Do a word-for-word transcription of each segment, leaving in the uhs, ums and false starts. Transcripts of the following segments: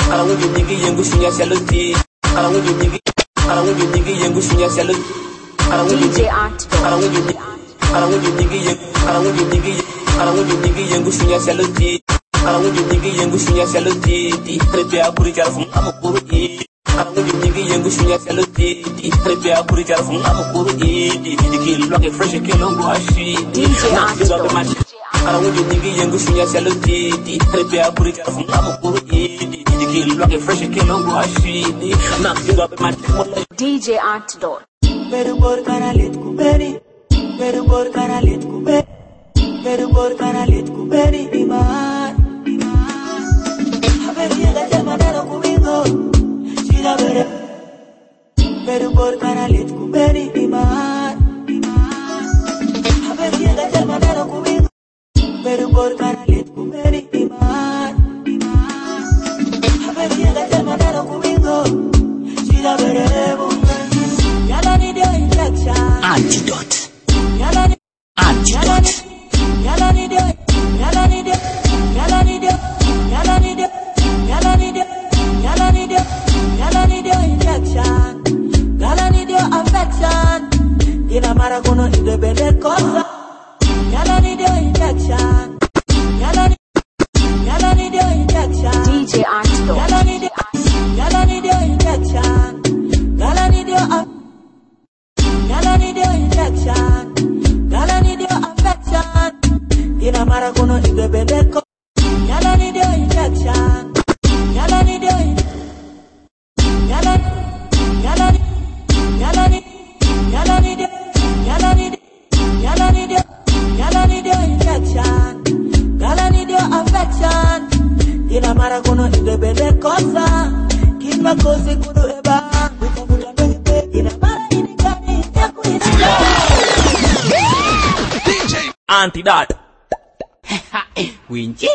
Karawuju nigi yengu sunya saluti. Karawuju nigi. Karawuju nigi yengu sunya saluti. Karawuju D J Art. Karawuju nigi. Karawuju nigi yengu. Karawuju nigi. Karawuju nigi yengu sunya saluti. Karawuju nigi yengu sunya saluti. Trepe akuri jarfum amukuru i. Karawuju nigi yengu sunya saluti. Trepe akuri jarfum amukuru i. Diki loke fresh kelongo ashi. D J Art. Karawuju nigi yengu sunya saluti. Trepe akuri jarfum amukuru i. Diki loke fresh kelongo ashi. Nak juga bermati. D J Art dot. Beru bor kanalit kubeni, beru bor kanalit kubeni, beru bor kanalit kubeni iman. Haber llega ya manero kumingo, siga bere. Beru bor kanalit kubeni iman. Haber llega ya manero kumingo, beru bor kanalit kubeni iman. Haber llega ya manero kumingo, siga bere. Antidote. Antidote. Ina mara kuno ide bende kosa. Yala ni dio injection. Yala ni Yala ni dio injection. D J Art dot. Yala ni dio Yala ni dio injection. Yala ni dio Yala ni dio injection. Yala ni dio affection. Ina mara kuno ide bende kosa. Yala ni dio injection. Yala ni dio Yala Yala ni Yala ni Yala ni dio Yala ni Yala ni dio Yala ni dio injection. Yala ni dio affection. Ina mara kuno ide bende kosa. Kima kosi kudu eba. Ina mara ini kani yaku ina. D J Antidote. Winchi.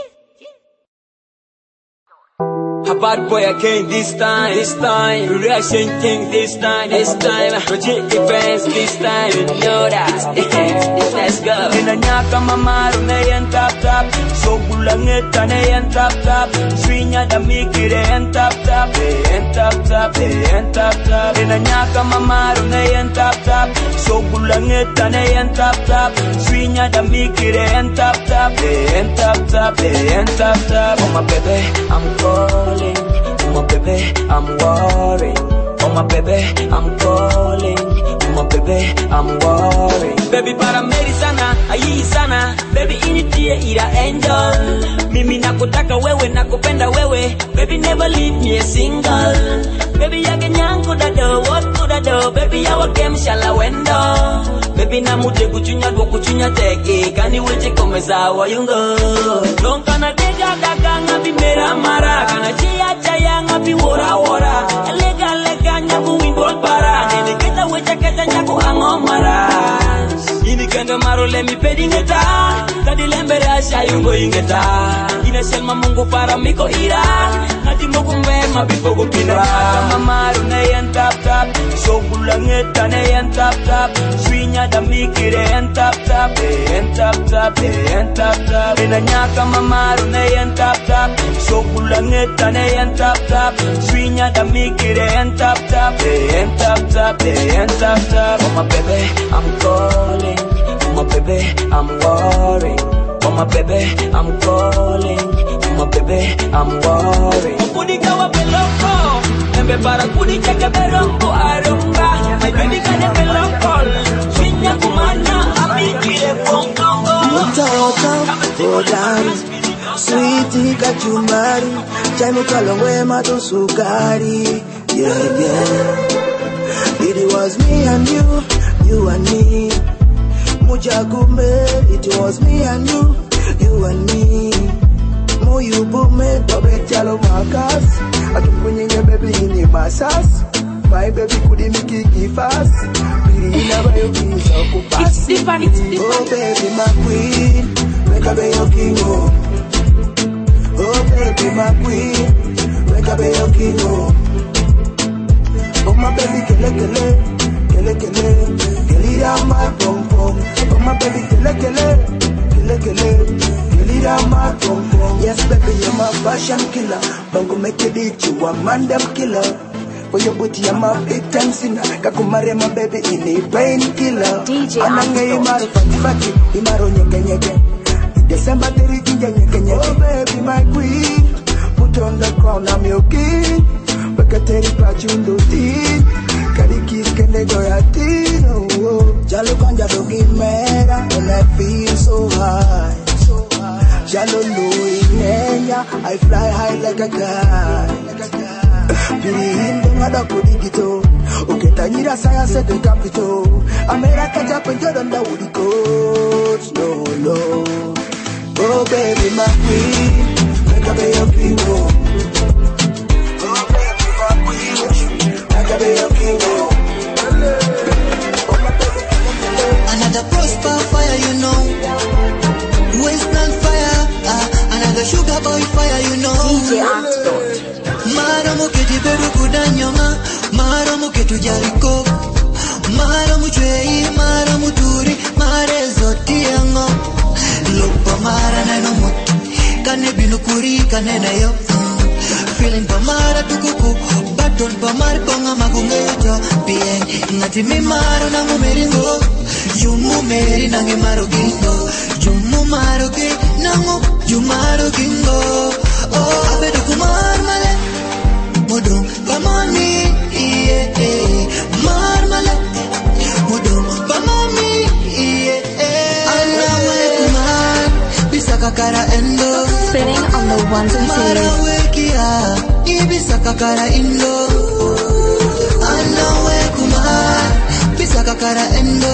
A bad boy again this time, this time. Reaction king this time, this time. Project events this time. You know that. Let's go. Inanyaka mamaru na yan tap tap. So bulangeta na yan tap tap. Swinya da mikire yan tap tap. Yan tap tap, yan tap tap. Inanyaka mamaru na yan tap tap. So bulangeta na yan tap tap. Swinya da mikire yan tap tap. Yan tap tap, yan tap tap. Oh my baby, I'm calling. Oh my baby, I'm worried. Oh my baby, I'm calling. Oh my baby, I'm worried. Baby para meri sana, ayi sana. Baby initie ila angel. Mimi nakutaka wewe, nakupenda wewe. Baby never leave me a single. Baby yake nyangu dado, woku dado. Baby yawa game shala wendo. Baby na mute kuchunya do kuchunya teke. Kani weche komeza wayungo. Nonka na deja daga ngabi mera mara. Kana chia chaya ngabi wora wora. Lega lega nyaku windol para. Nene keta weche keta nyaku angomara. Ini kendo maro lemi pedi ngeta. Kadi lembere asha yungo ingeta. Ina selma mungu para miko ira. Ngati moku mbema bifogo pina. Mamaru na yan tap tap. So bulangeta na yan tap tap. Swinya da mikire yan tap tap. Yan tap tap, yan tap tap. Inanyaka mamaru na yan tap tap. So bulangeta na yan tap tap. Swinya da mikire yan tap tap. Yan tap tap, yan tap tap. Oh my baby, I'm calling. Oh my baby, I'm worried. Oh my baby, I'm calling. Oh my baby, I'm worried. Kunika wa beloko, embe para kunika ke beloko arumba. My baby kane beloko, swinya kumana amikire fongongo. Mutawota, odari, sweetie kachumbari, chai kalongwe mato sukari. Yeah, yeah. It was me and you, you and me. Mujagume, it was me and you, you and me. Mo you bume, babe chalo makas. Atukunyenye baby ini masas. My baby kudi miki kifas. Biri inaba yo kisa kupas. It's different, it's different. Oh baby my queen, make a be your king oh. Oh baby my queen, make a be your king oh. Oh my baby kele kele, kele kele. Kele ya my pom pom. Oh my baby kele kele, kele kele. Yes, baby, you're my fashion killer. Bango make it it, you a man them killer. For your booty, I'm a big time sinner. Kakumare my baby in a pain killer. D J Ananga imaro fati fati, imaro nyeke nyeke. December thirty nyeke nyeke. Oh baby, my queen, put on the crown, I'm your king. Bakateri pachundo ti, karikis kende doyati. Oh, jalo kanja dogi mera, and I feel so high. Jalo Louis, I fly high like a kite. Pirindo ngada kudigito, uketanyira saya se de capito. America Japan Jordan da woody coach, no no. Oh baby my queen, make a be your king. Oh baby my queen, make a be your king. Another prosper fire, you know. Wasteland fire, uh, another sugar boy fire, you know. D J Antidote. Mara muketi beru kudanyoma, mara muketu jariko, mara muchwei, mara muturi, mara zotiango. Lupa mara neno mutu, kane binukuri kane na yo. Feeling pa mara tukuku, baton pa mara konga magungeto. Bien, ngati mi mara na mumeringo, yumu meri nange maro gingo, yumu maro ki nango, yumaro gingo. Oh, abedu kumar male. Modo, come on me, yeah, yeah. Marmala, Modo, come on me, yeah, yeah. Alawe kumar, bisaka kara endo. Spinning on the ones and twos. Marawe kia, ibisaka kara endo. Alawe kumar, bisaka kara endo.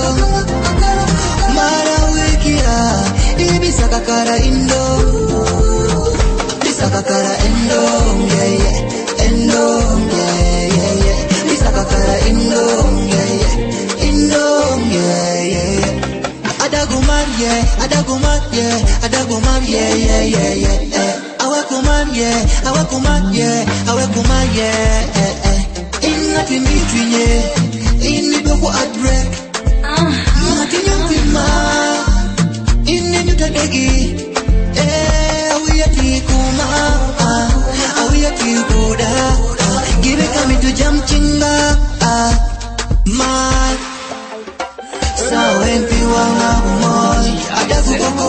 Marawe kia, ibisaka kara endo. Bisaka kara endo, yeah, yeah. Indo, yeah, yeah, yeah. Bisaka kara Indo, yeah, yeah. Indo, yeah, yeah, yeah. Adagumar, yeah, Adagumar, yeah, Adagumar, yeah, yeah, yeah, yeah. Awakumar, yeah, Awakumar, yeah, Awakumar, yeah, eh, eh. Ingati mitwiye, inni doko adrek. Ingati nyumpima, inni nyutadegi. Eh, awiyati kuma, awiyati kuda. Give it coming to jump chinga, ah, my. So empi wanga moy, adaku koko.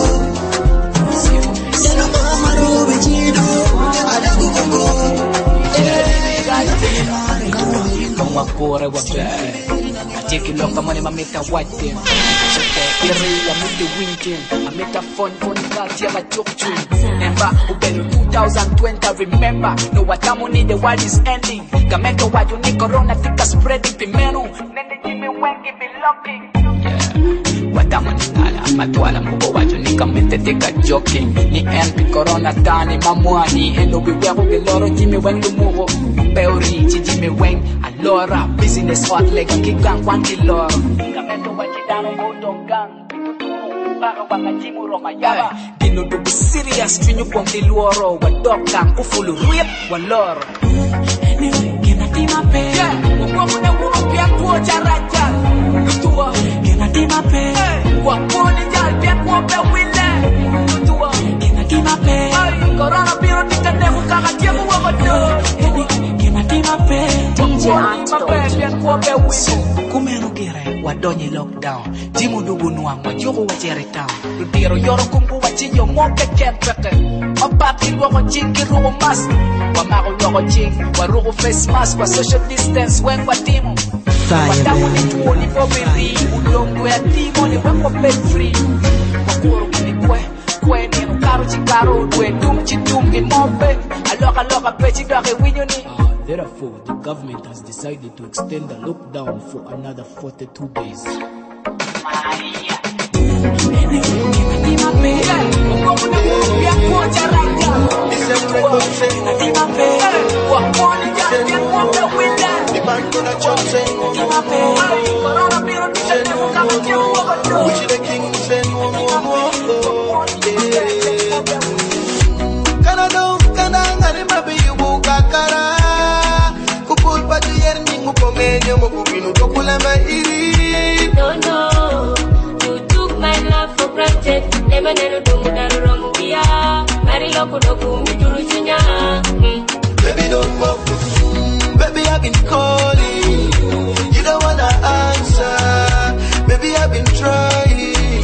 Seno mama robe chido, adaku koko. Kung wakore wakete, atiki loka mani mamita white. Iri amiti winking, amita fun fun kati ya machukchu. Remember, ubelu twenty twenty, remember, no watamu ni the world is ending. Kamento waju ni corona tika spreading pimenu. Nende jimi wengi be looking. Yeah, watamu ni nala, matuala mubo waju ni kamente tika joking. Ni enpi corona tani mamuani, eno biweru geloro jimi wengi mubo. Peori, jimi weng, alora, business hot leg, kigang wanti loro. Kamento wajidano motongang. Dino to be serious, twin you pong diluoro, wadok kang kufulu rip, walor. Kina tima pe, wapo na wapo pia kuo charaja. Lutua, kina tima pe, wapo ni jal pia kuo pe wile. Lutua, kina tima pe, corona piro tika nemu kaka tiamu wakodo. Kina tima pe, D J Antidote. pia kuo pe wile. Kumeno gire, wadonyi lockdown. Jimu dugu nuang, wajogo wajere town. Ludiro yoro kumbu wachiyo moke kempeke. Opaki luogo chingi rugo mask. Wamago luogo ching, warugo face mask. Wa social distance, wen watimu. Watamu ni tuoni bobiri. Ulongo ya timo ni weko bed free. Wakuru kini kwe, kwe ni nukaro chikaro. Dwe dum chidum ni mombe. Aloka loka pechi doke winyo ni. Therefore, the government has decided to extend the lockdown for another forty-two days. No, no, you took my love for granted. Lema neno dungu daru romu kia Mari loku doku mituru chinya Baby don't go Baby I've been calling You don't wanna answer Baby I've been trying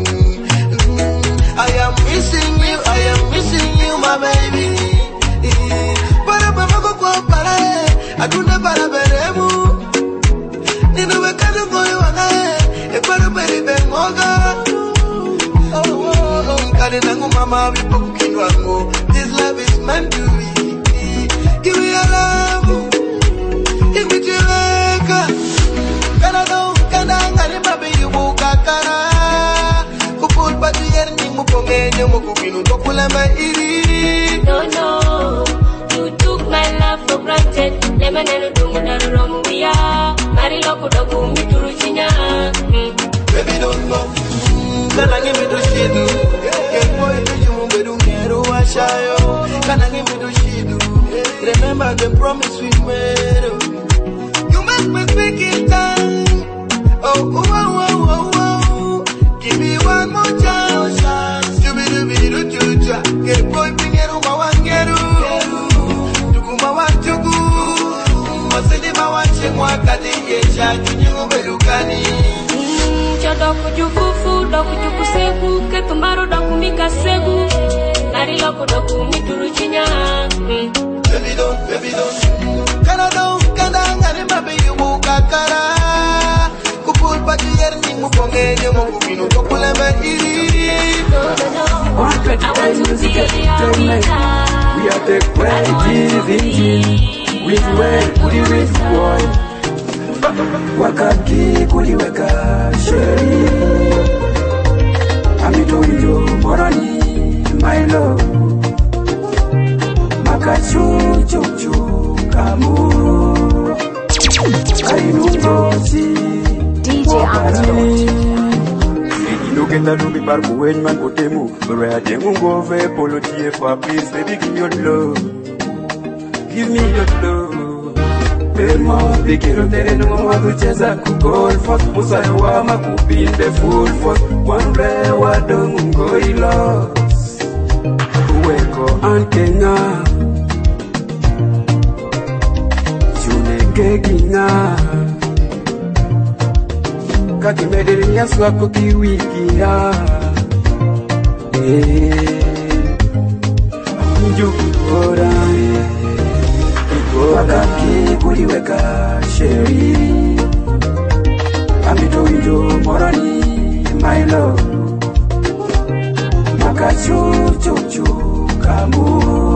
I am missing you, I am missing you my baby Para pamako kwa para Aduna para beremu Nino wekano moyo wanae E para peri bengoga Oh oh oh Kane nangu mama vipukin wangu This love is meant to be Give me your love Give me your love Kana do kana ngani mabe yubu kakara Kupul pati yerni mukongenye mukubinu tokula mairi No no You took my love for granted Lema neno dungu daru romu kia Mari loku doku mituru chinya Baby don't go Kana ngimi do shidu Kempo ito yumu bedu ngeru washayo Kana ngimi do shidu Remember the promise we made You make me speak in time Oh, oh, oh, oh, oh, oh Give me one more chance Stupid-dooby-doo-doo-doo Get boy pingeru mawangeru Tuku mawanchugu Masidi mawanchi mwakati Yesha kinyungu belukani Chodo kujufufu, doku juku segu Ketumaro doku mika segu Nari loku doku mituru chinya Baby don't, baby don't Kana don't, kana ngani mabe yubu kakara Kupul pati yerni mukongenye mukubinu tokule mahiri One twenty times music get to night. We are the qualities in jeans. With well, kudi with boy. Wakati kuliweka sheri. Amito wijo moroni, my love. Makachu chuchu kamu. Kainungozi. D J Antidote. Look at that ruby bar when man otemu. Red mungo ve polo tie for please baby give me your love. Give me your love. Permo bigero tere no mo kucheza ku golf. Musa wa makupinde full force. One day wa dongo ilo. Uweko ankenya. Juneke gina. Kaki medere nyaswa koki wiki ya Eh Njuku kora Wakaki kuliweka sheri Amito winjo morani my love Makachu chuchu kamu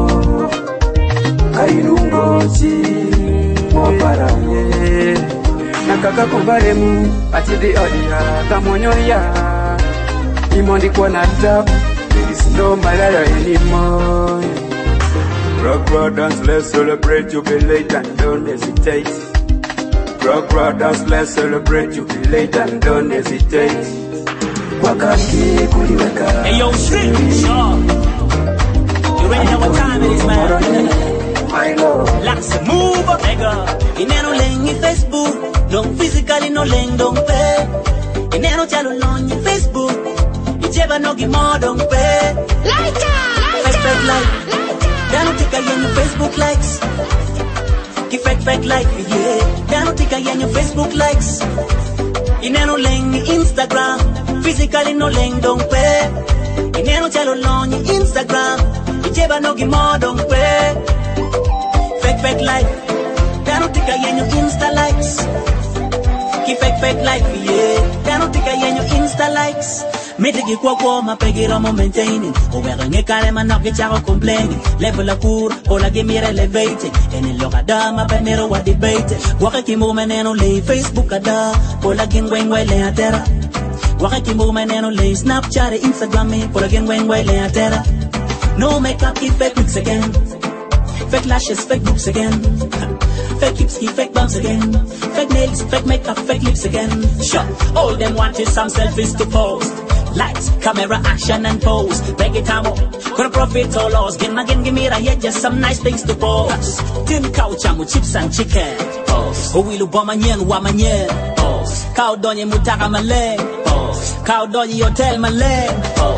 Kainungochi Mopara ye Nakaka kumbaremu Atidi odia Tamonyo ya Imondi kwa natap There is no malaria anymore Rock, rock, dance, let's celebrate, jubilate and don't hesitate Rock, rock, dance, let's celebrate, jubilate and don't hesitate Wakaki kuliweka Hey yo, shit, sure You ready know what time it is, man? I know Let's move up, nigga Ineno lengi Facebook No physically no leng don't pay Ineno chalo longi Facebook Icheba no gimo don't pay Laita, laita, fake like Dano tika yenye Facebook likes Ki fake fake like, yeah Dano tika yenye Facebook likes Ineno lengi Instagram Physically no leng don't pay Ineno chalo longi Instagram Icheba no gimo don't pay Fake fake like Dano tika yenye Insta likes Ki fake fake like, yeah Dano tika yenye Insta likes Metigi kwa kwa mapegiro mo maintaining Owega nge kare manoki chako complaining Level a cour, ola gimire elevating Eni loka da mapenero wa debating Waka kimu meneno lay Facebook ada Ola gingwengwe le atera Waka kimu meneno lay Snapchat Instagram me Ola gingwengwe le atera No makeup keep fake looks again Fake lashes, fake boobs again Fake hips, keep fake bumps again Fake nails, fake makeup, fake lips again Sure, all them want is some selfies to post Lights, camera, action and pose Beg it amo, gonna profit or loss Give me, give me, yeah, just some nice things to post Tim couch, amo, chips and chicken Pose, Owilu bomanyen, wamanyen Pose, cow donye mutaka maleng Pose, cow donye hotel maleng Pose,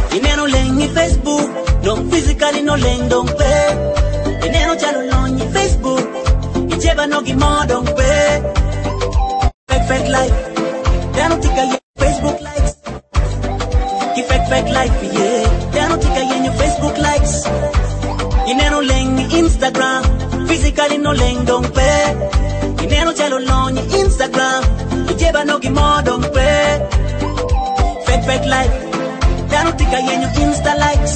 Ineno lengi Facebook, don't physically no leng don't pay. Ineno chalo longi Facebook, ijeba no gimo don't pay. Fake fake life, they don't think I Facebook likes. Ki fake fake life, yeah. They don't think I your Facebook likes. Ineno lengi Instagram, physically no leng don't pay. Ineno chalo longi Instagram, ijeba no gimo don't pay. Fake fake life. They don't think I hear your Insta likes.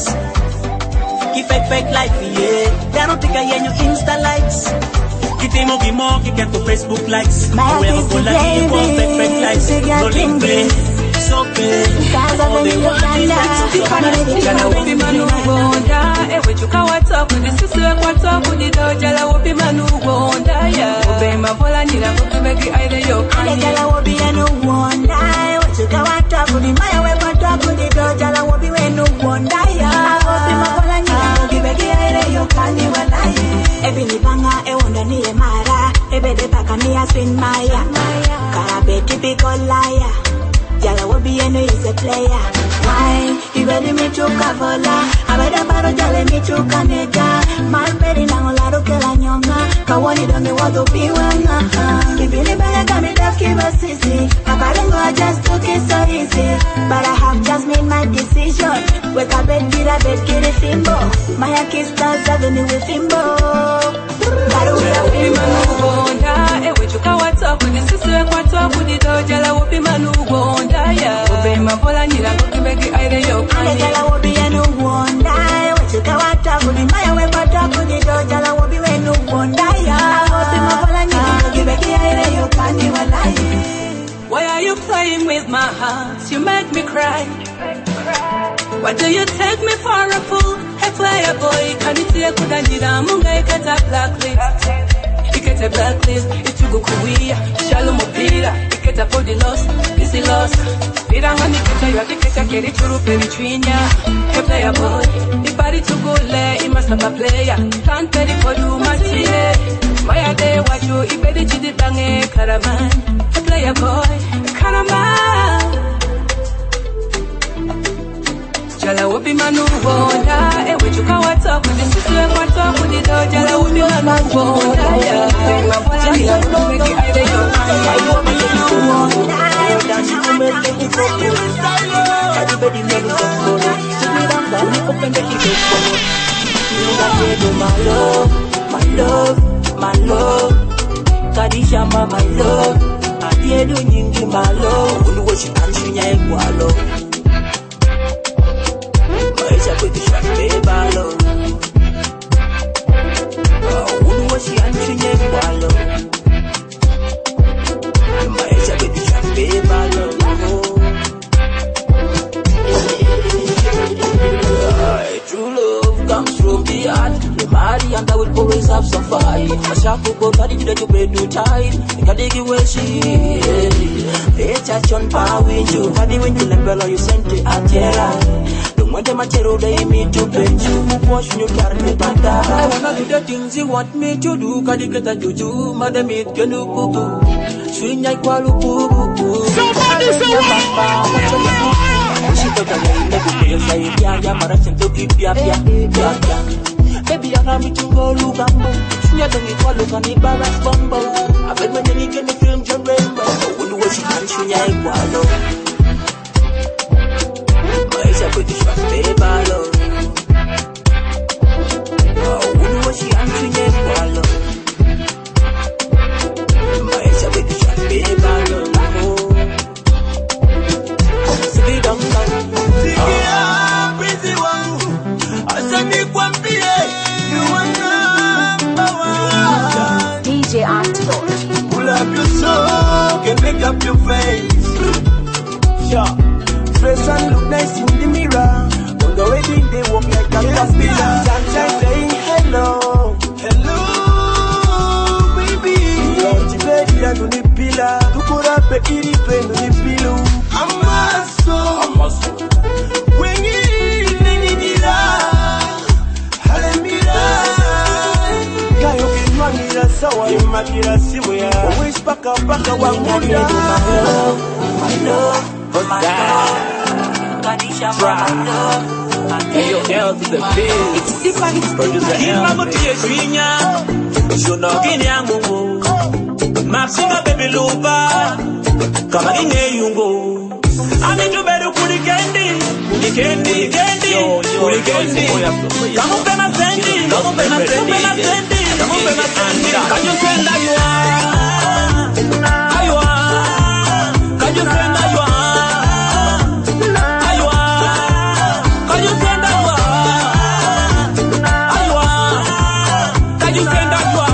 Ki fake fake life, yeah. They don't think I hear your Insta likes. Ki temo ki mo ki get to Facebook likes. Whoever go like you want fake fake likes. No link pay, so pay. All they want is likes. Jala wopi manu wonda, ewe chuka watoku, disusu ekwa toku dido. Jala wopi manu wonda, yeah. Ube mabola nila wopi megi aide yo kani. Jala wopi enu wonda, ewe chuka watoku di maya wepa toku dido. Jala wopi wenu wonda, yeah. Wopi mabola nila wopi megi aide yo kani walaye. Ebi ni banga e wonda ni e mara, ebe de baka ni a spin maya. Karabe typical liar. Jala wopi enu is a player. Why? You ready me to kavola? Abeda baro jale me to kanega. Man ready na olaro kela nyonga. Kawani donge wado piwanga. Kibili bala kami daf kiba sisi. Kaparengo I just took it so easy. But I have just made my decision. Wake up bed gira bed kiri fimbo. Maya kiss stars avenue with fimbo. Baru ya manu wonda. Ewe chuka watoku disusu ekwa toku dido. Jala wopi manu wonda ya. Ube mabola nila begi aide yo kani. Jala wobi enu wonda, wachuka wataku ni maya wepa taku ni do. Jala wobi wenu wonda ya. Wobi mabola nyi begi aide yo kani walaye. Why are you playing with my heart? You make me cry. Why do you take me for a fool? Hey player boy, kaniti kudandira munga ikata blacklist. Ikete blacklist, itugu kuwia, shalom mopira. Iketa podi lost, busy lost. Iranga nikita yu akiketa keri churu peri chwinya. Hey player boy, ibari tugule, imasamba player. Can't peri kodu matire. Maya de waju, ibedi chidi bange karaman. Hey player boy, karaman. Jala wopi manu wonda, ewe chuka watoku, disusu ekwa toku dido. Jala wopi manu wonda, yeah. Mabola nila kumeki aide yo kani. Everybody make it go. Sit me down, down, open the key for me. You got to do my love, my love, my love. Kadisha ma my love. Adiedu nyingi my love. Unu washi anshinya ekwalo. Maisha kwetu shakbe balo. Unu washi anshinya ekwalo. Maisha kwetu shakbe balo. True love comes from the heart. The Mary and I will always have some fight. I shall go carry you to bed too tight. You can dig away she. They touch on power with you. Funny when you level or you send it at terra. Don't want them at terror, they mean to bend you. Wash you carry me back down. I wanna do the things you want me to do. Can you get a juju? Madam, it can do cuckoo. Swing like Walupu. Somebody say what? She took a little bit of say, yeah, yeah, but I sent to keep ya, yeah, yeah, yeah. Baby, I got me to go look at me. She had to me call look on the barras bumbo. I bet when you get the film, John Rainbow. When the way she can, she ain't wallow. My eyes are pretty short, baby, ballo. When the way she can, she ain't wallow. My eyes are pretty short, baby, ballo. D J Antidote. Pull up your soul and make up your face. Yeah. Fresh and look nice in the mirror. On the wedding they walk like a caterpillar. Sunshine saying hello. Hello, baby. You're the baby and on the pillar. To put up a kitty pen on the pillow. I'm a soul. I'm a soul. When you need it, sawa imakira simu ya always paka paka wangu my love, my love, my love. Unganisha mawazo. Hey, your health is a bitch. Producer Elmer. Shunogini yangu Maxima baby lupa Kama ginye yungo Amitu bedu kulikendi Kulikendi Kulikendi Kamu pema sendi Kamu pema sendi Kamu pema sendi Kanyu senda yua Ayua Kanyu senda yua Ayua Kanyu senda yua Ayua Kanyu senda yua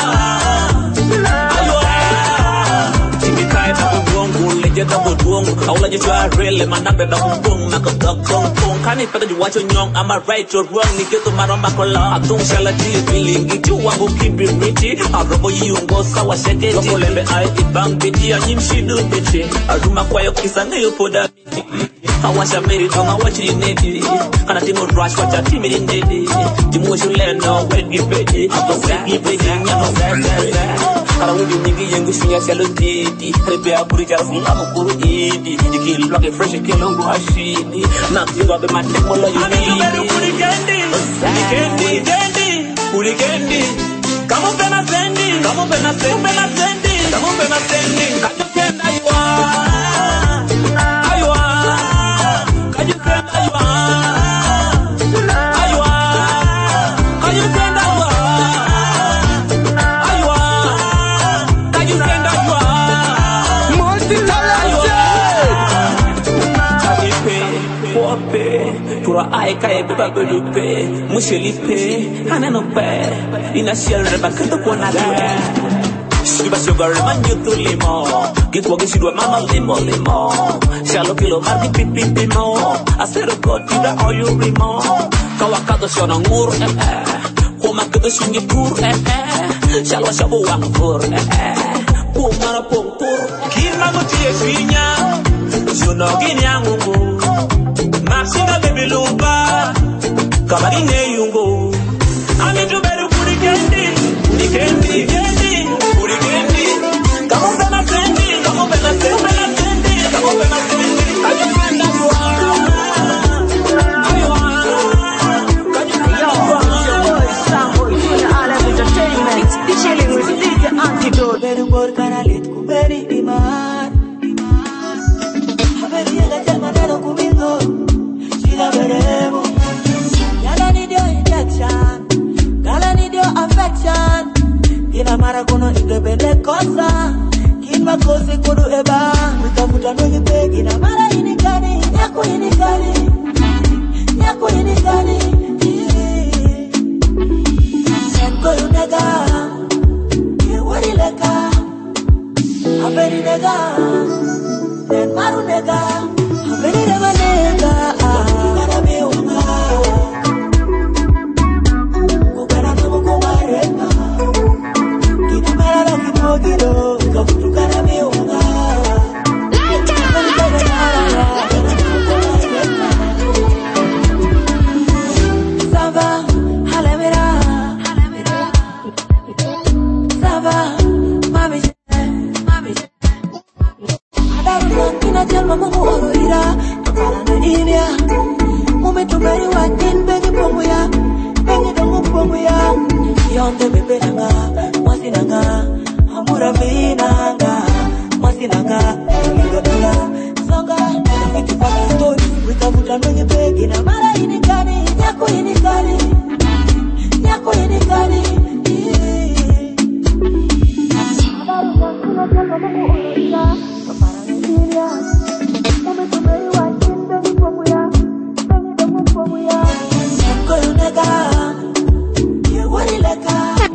Jeta buong, aula jua really manambe ba buong makadok kong kong kani pada juwacho nyong am I right or wrong ni keto maroma kola atung shala ti feeling itu wangu kibiriti arobo yungo sawa shege ti lembe ai ibang biti anyim shidu biti aruma kwayo kisanga yo poda awasha meri tonga wachi nedi kana timo rush kwa chati meri nedi timu shuleno wedi bedi apo segi bedi nyama sasa Kara wudi nyingi yengu shunya shalo didi Haribe aburi jara funga mukuru idi Iki loke fresh ke longu hashidi Na mzingo abe matek molo yu nidi Ame tuberu kulikendi Kulikendi Kendi Kulikendi Kamu pena sendi Kamu pena sendi Pena sendi Kamu pena sendi Kaju senda yua Ayua Kaju senda yua Ayua Kaju senda yua Pura ai kai beba belupe Mushelipe Hanano pe Ina shell reba kendo kona dwe Shiba sugar manyu tu limo Gitwa gishidwa mama limo limo Shalo kilo marki pipi pimo Asero koti da oyu rimo Kawakado shona ngur eh eh Kuma kado shungi pur eh eh Shalo shabu wang pur eh eh Pumana pum pur Kima mutie finya Juno gini angungu Maxima baby lupa Kama ginye yungo Amitu bedu kulikendi Kulikendi Kendi Kulikendi Kamu pena sendi Kamu pena sendi Kamu pena sendi Kamu pena sendi Ayua Kamu pena sendi Chilling with D J Antidote Bedu ngor kanalit kuberi iman Haberi yega jama nero kumingo Veremos. Gala need your injection, gala need your affection. Kina mara kono independe kosa, kima kosi kudu eba. Wikafuta nonyi pe, kina mara inikani, nyako inikani, nyako inikani. Senko yunega, yewari leka, haberi nega, den maru nega, haberi nega nega. Yonde bebe nanga, mwasi nanga, amura mi nanga, mwasi nanga, ilo nanga, songa, ikipaka story, wikavuta nwenye pegi na mara inikani, nyako inikani, nyako inikani. Adaru mwakuna janga mungu uloria, kapara ngiria, ume tumeri wajin begi pomu ya, begi domu pomu ya, nyako yunega, yewari leka.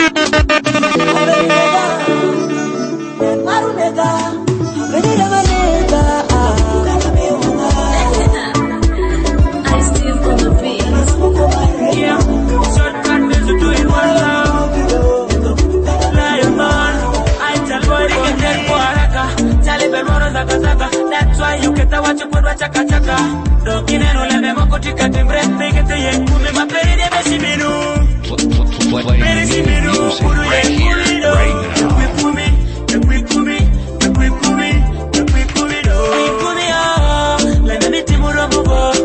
That's why you get a watch up with a chaka chaka. Don't get no lemon, moko tika timbre, make it a yen, kume ma peri de besiminu. Besiminu, kuru yen, kurido. Kwi kumi, kwi kumi, kwi kumi, kwi kumi do. Kwi kumi ah, lemon iti muro mugo.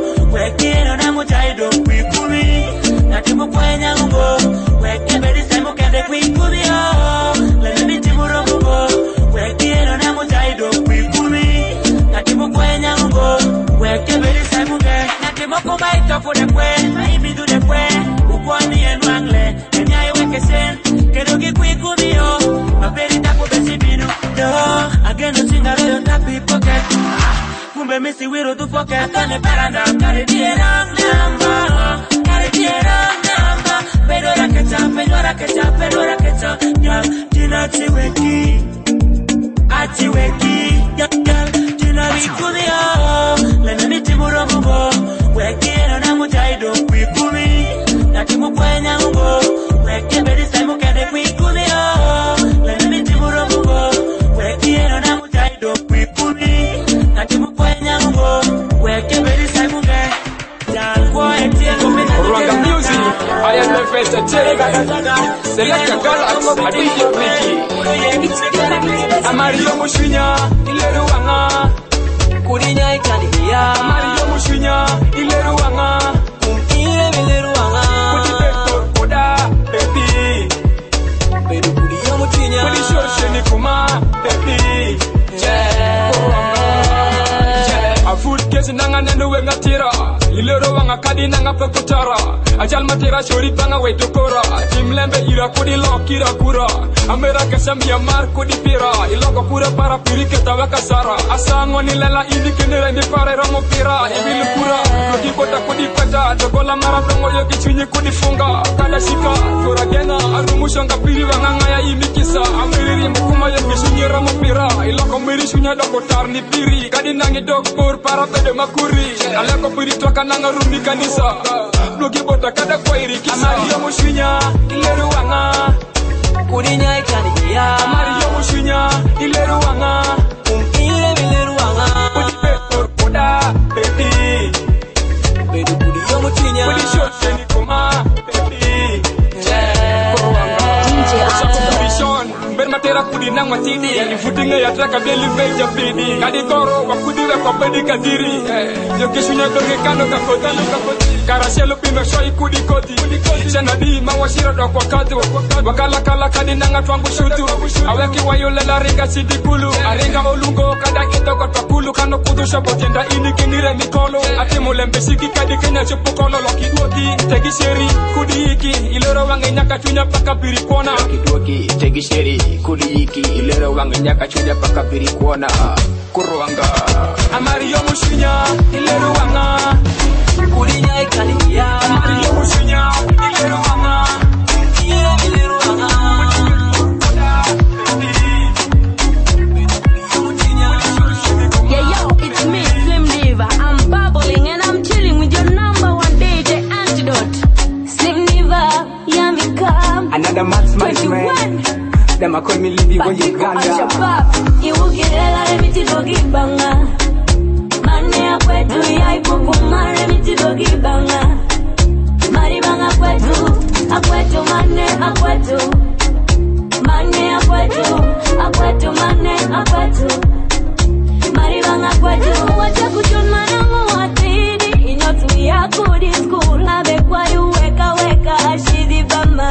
to for the kwe, maybe do the kwe, ukwani and wangle, and I wake a sen, can you get quick with me, oh, my very tap of the Sibino, no, again, the singer, don't tap it pocket, Kumbe missy widow to pocket, and a paranda, carry the number, carry the number, Pedora Ketchup, Pedora Ketchup, Pedora Ketchup, young, Tina Chiweki, Achiweki, young, young, Tina Vicudio, let me Timuro Mugo, Weki and Amujaido, Quikumi, Nakimu Kwenya Mugo, Weki very Simon Kade Quikudio, let me Timuro Mugo, Weki and Amujaido, Quikumi, Nakimu Kwenya Mugo, Weki very Simon Kade. Rwanda music, I am the first to tell you. Select a galaxy, I think you're Mickey. Amario Mushinya, Ileruanga. Kurinya Italia. Amario Mushinya, Ileruanga. Kumire Mileruanga. Kudibeto, Koda, baby. Baby, Kuriya Mushinya. Kudisho Shenikuma, baby. Yeah. A food case nanga nanu wenga tira. Ilero wanga kadi nanga pekutara. Ajal matira shori banga wetokora. Timlembe ira kudi lokira kura. Amera kasambia mar kudi pira. Iloko kura para piri ketawaka sara. Asango nilela ini kenere ni pare ramo pira. Ibilu kura. Loki kota kudi pata. Dogola mara prongo yoki chunyi kudi funga. Kada shika. Kura gena. Arumushanga piri wanga ngaya imikisa. Amiriri mkuma yoki shunyi ramo pira. Iloko miri shunya dokotar ni piri. Kadi nangi dokpur para pede makuri. Aleko piri toka nanga rumi kanisa. Logi bota kada kwa irikisa. Amario Mushinya, Ileruanga. Kurinya Italia. Amario Mushinya, Ileruanga. Kumire Mileruanga. Kudibeto Koda, baby. Baby Kuriya Mushinya. Kudisho Shenikuma, baby. Yeah. D J Antidote. Bermatera kudi nang matidi. Yani futinga ya traka beli meja bidi. Kadi toro wakudi wa kwa bedi kadiri. Yoke shunya doge kano kakoti. Karashelo pime shoi kudi koti. Shenadi mawashira do kwa kati. Wakala kala kadi nanga twangu shutu. Aweki wayole la ringa sidi kulu. Aringa olungo kada ito kwa kulu. Kano kudu shabotenda ini kinire mikolo. Ati mulembe siki kadi kenya chupukolo. Loki duoki tegi sheri kudi hiki. Ilero wange nyaka chunya paka pirikona. Loki duoki tegi sheri kudi hiki. Ilero wange nyaka chunya paka pirikona. Kurwanga Amario Mushinya, Ileruanga. Kurinya Italia. Amario Mushinya, Ileruanga. Ileruanga. Yeah, yo, it's me, Slim Diva. I'm bubbling and I'm chilling with your number one D J Antidote. Slim Diva, yeah, me come. Another man's my man. Them a call me Libby when you Uganda. You will get a remedy to give banga. Mane a kwetu ya ipupu ma remedy to give banga. Mari banga kwetu, a kwetu mane a kwetu. Mane a kwetu, a kwetu mane a kwetu. Mari banga kwetu, wacha kuchun manamu watidi. Inyotu ya kudi school, habe kwa yu weka weka ashidi bama.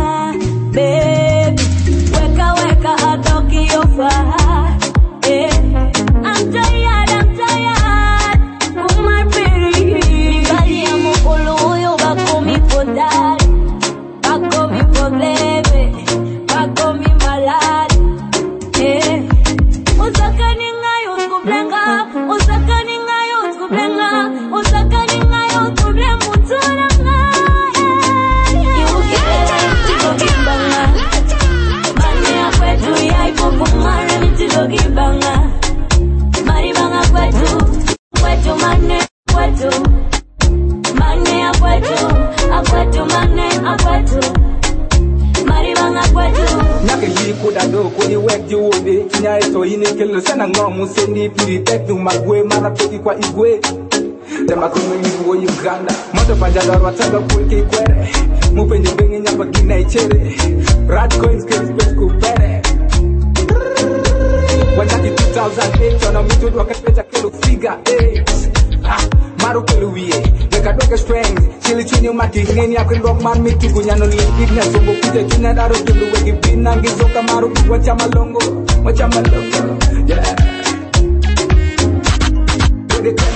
Baby. Weka weka adoki yofa. Yeah. I'm tired, I'm tired. Kumar piri. Mibali ya mukulu uyo bako mi podari. Bako mi probleme. Bako mi malari. Yeah. Usakani ngayo skublenga. Usakani ngayo skublenga. Usakani ngayo skublenga. Mutuna ngayo. You get it. Tikibanga. Kwetu ya ipopo mare mitido gibanga. Mari banga kwetu. Kwetu mane kwetu. Mane ya kwetu. A kwetu mane a kwetu. Mari banga kwetu. Nyake yi kuda do kuni wek you wode. Nya eto ini kelo sana ngomu sendi piri teknu magwe mara toki kwa igwe. Tema kunu migu wo Uganda. Moto panjala rwataga kulki kwere. Mupenye bengi nyamba gina ichere. Rad coins kens pes kupere. Wajaki two thousand eight wana mitudu wakapecha kelo figure eight. Ah, maru kelu wiye. Weka doke strength. Chili chini umaki ngeni ya kwenye rockman mitu kunyano limpid na songo kuje chuna daro kelu weki pina ngizoka maru wacha malongo. Wacha malongo. Yeah. With the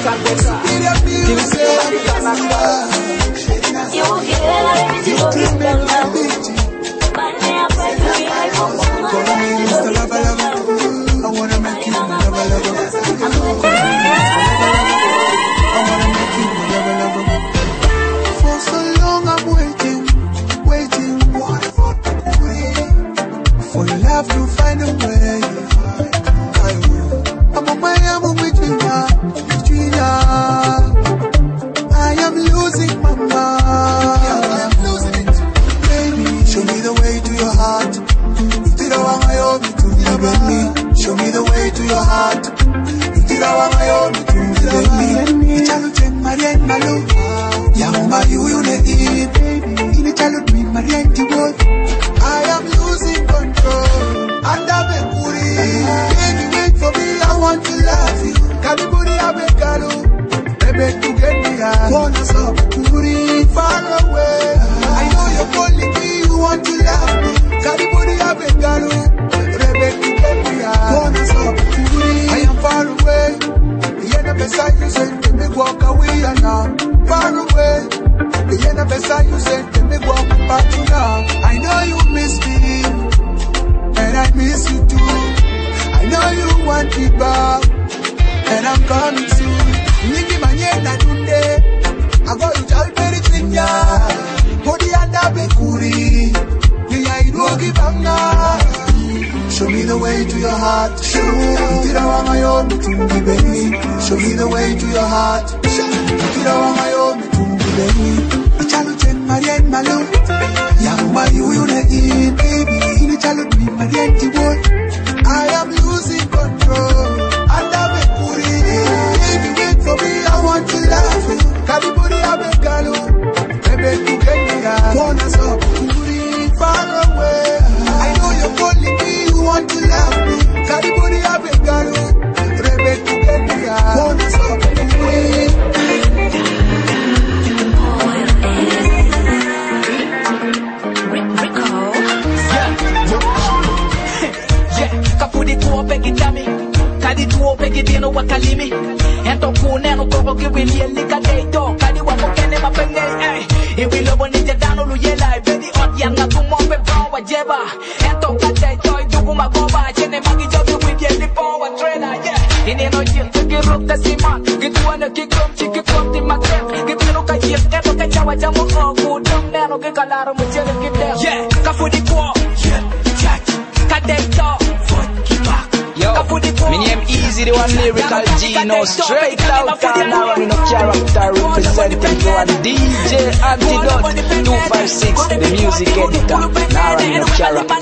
Straight out down now in a character representing for a D J Antidote two five six, the music editor. Now in a character.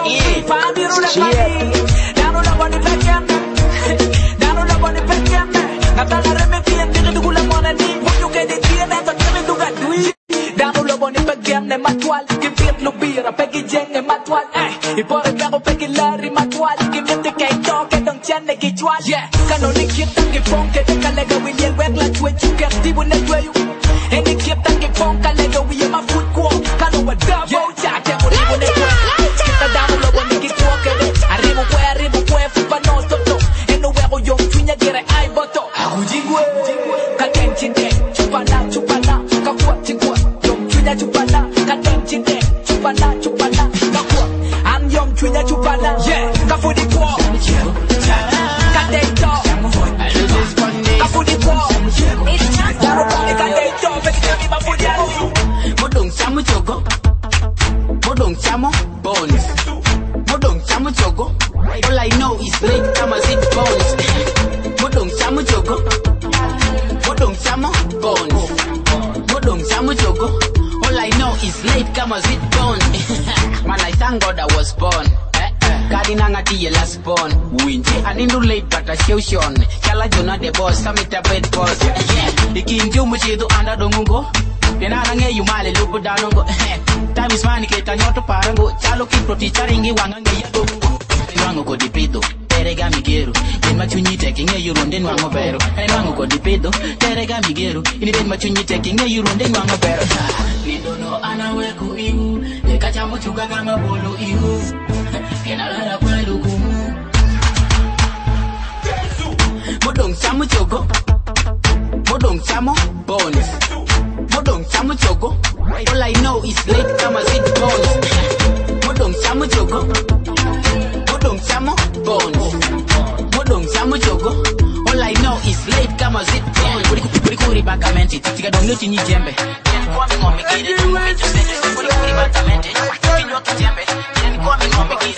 Yeah, canonic hit and get funk, get a lega with your wet like what you get, the one that way you. And the kip and get funk, a lega with your foot walk. Can over double chat, and what you want to do. Get the down low when you get walking. I remove where I remove where for no stop. And no where you twin, you get an eye bottle. How would you go? Katenchi day, chupana, chupana, kakua, chikua, young twin, chupana, katenchi day, chupana, chupana, kakua. I'm young twin, chupana, yeah, kafu di kwa. Modong chamu chogo, modong chamu bones, modong chamu chogo. All I know is late come as it bones. Modong chamu chogo, modong chamu bones, modong chamu chogo. All I know is late come as it bones. Man, I thank God I was born. Kadina ngati ye last born. Winje anindu late but I show shon. Chala jona the boss, samita bed boss. Ikinju muchidu anda dongungo. Tena nange yumale lupu danongo. Time is money keta nyoto parango. Chalo kiproti charingi wangange ya dongo. Nwango ko dipido, terega migeru. Ben machunyite kinge yurunde nwango bero. Nwango ko dipido, terega migeru. Ini ben machunyite kinge yurunde nwango bero. Nidono anawe ku ihu. Nekacha muchuga kama bolo ihu. Kenalala kwelu kumu. Modong chamu chogo, chamo bones. Modong chamo chogo. All I know is late come as it bones. Modong chamo chogo. Modong chamo bones. Modong chamo chogo. All I know is late come as it bones. Kuri kuri kuri bakamenti. Tika dong no chini jembe. Then come ngombe kide. Ngombe to send it. Kuri kuri bakamenti. Kino kijembe. Then come ngombe kide.